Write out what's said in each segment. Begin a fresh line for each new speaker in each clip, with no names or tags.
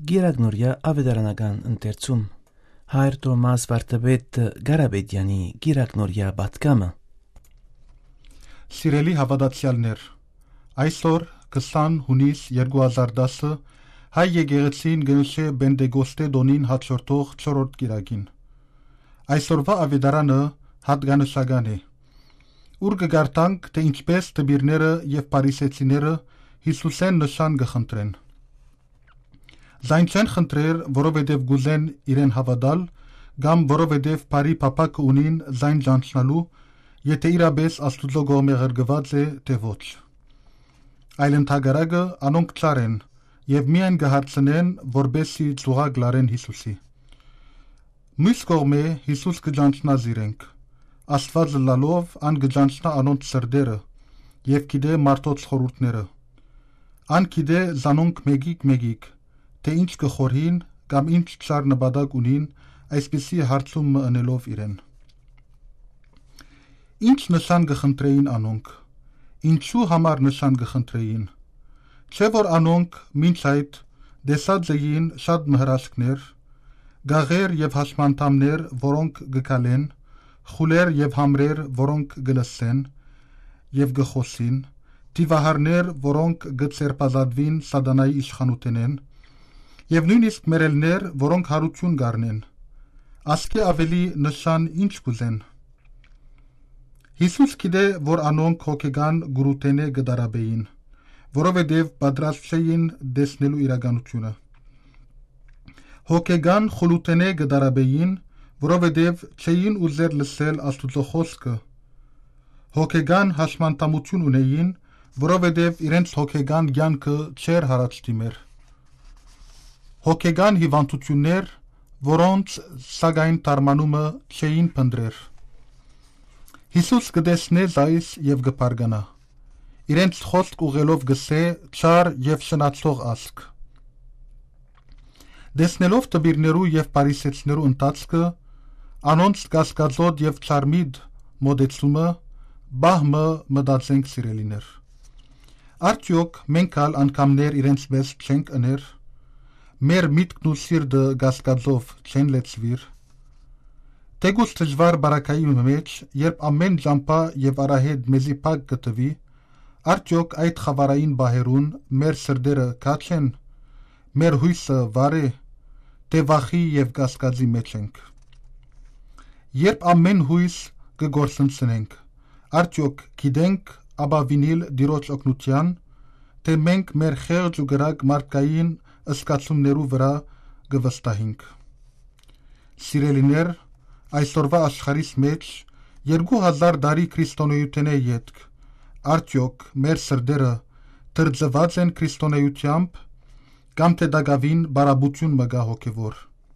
Գիրագնորյա ավետարանական ընթերցում Հայր Տոմաս Վարդապետ Ղարաբեդյանի Գիրագնորյա պատգամը
Սիրելի հավատացյալներ, այսօր 20 հունիս 2010 հայ եկեղեցին գնուշե Բենտեգոստե դոնին հաջորդող 4-րդ գիրագին։ Այսօրվա ավետարանը հատկանշական է, ուր կգարտանք, թե ինչպես տբիրները և պարիսեցիները Հիսուսեն նշան կխնդրեն։ Զայն չեն խնդրեր, որովհետև գուզեն իրեն հավատալ, կամ որովհետև բարի փափակ ունին զայն ճանչնալու, եթե իրապես Աստուծո կողմէ ղրկված է, թե ոչ։ Այլ ընդհակառակը անոնք չար են և միայն կհարցնեն, որպեսզի ծուղակ լարեն Հիսուսի։ Մյուս կողմէ Հիսուս կճանչնա զիրենք, Աստված լալով ան կճանչնա անոնց սրտերը և գիտե մարդոց խորհուրդները։ Ան գիտե զանոնք մեկիկ, թե ինչ կխորհին կամ ինչ չար նպատակ ունին, այսպիսի հարցում ընելով իրեն։ Ինչ նշան կխնդրեին անոնք, ինչու համար նշան կխնդրեին, չէ որ անոնք մինչ այդ դեսած էին շատ մհրաշքներ, գաղեր և հաշմանդամներ, որոնք կգալեն, խուլեր և համրեր, որոնք կլսեն և կխոսին, դիվահարներ, որոնք կցերպազատվին սատանայի իշխանութենեն, և նույնիսկ մերելներ, որոնք հարություն գարնեն, ասկե ավելի նշան ինչ կուզեն։ Հիսուս գիտե, որ անոնք հոգեգան գուրութենե կդարաբեին, որովհետև պատրաստ չէին դեսնելու իրականությունը։ Հոգեգան խուլութենե կդարաբեին, որովհետև չէին ուզեր լսել Աստուծո խոսքը։ Հոգեգան հաշմանդամություն ունեին, որովհետև իրենց հոգեգան կյանքը չէր հարաճ դիմեր։ Հոգեգան հիվանդություններ, որոնց սակայն թարմանումը չէին փնտրեր։ Հիսուս կտեսնե զայս և կբարգանա, իրենց խոսք ուղելով գսե չար և շնացող ասկ։ Դեսնելով տբիրներու և պարիսեցիներու ընթացքը, անոնց կասկածոտ և չարմիտ մոտեցումը, բահմը մտածենք սիրելիներ։ Արդյոք մենք ալ անգամներ իրենց պես չենք ըներ, մեր միտքն ու սիրտը կասկածով չեն լեցվիր։ Թեկուզ դժվար բարակայի մեջ, երբ ամեն ճամփա և արահետ մեզի փակ գտվի, արդյոք այդ խավարային բահերուն մեր սրտերը քաջ են, մեր հույսը վար է, թե վախի և կասկածի մեջ ենք։ Երբ ամեն հույս կգործընծնենք, արդյոք գիտենք ապավինել Տիրոջ օգնության, թե մենք մեր խեղճ ու կրակ մարդկային զգացումներու վրա կվստահենք։ Սիրելիներ, այսօրվա աշխարհիս մեջ 2000 տարի քրիստոնեութենե ետք, արդյոք մեր սրտերը դրձված են քրիստոնեությամբ, կամ թե դակավին բարաբություն մգա հոգևոր։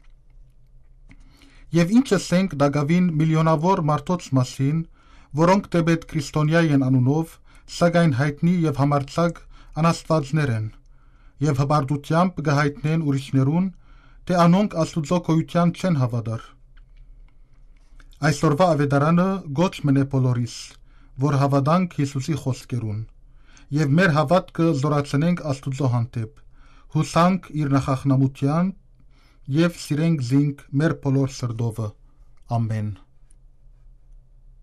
Եվ ինչ ասենք դակավին միլիոնավոր մարդոց մասին, որոնք դեպետ քրիստոնյա են անունով, սակայն հայտնի և համարձակ անաստվածներ են, և հպարտությամբ կհայտնեն ուրիշներուն, թե անոնք Աստուծո գոյության չեն հավատար։ Այսօրվա ավետարանը գոչ մնե բոլորիս, որ հավատանք Հիսուսի խոսքերուն, և մեր հավատքը զորացնենք Աստուծո հանդեպ, հուսանք իր նախախնամության և սիրենք զինք մեր բոլոր սրտովը։ Ամեն։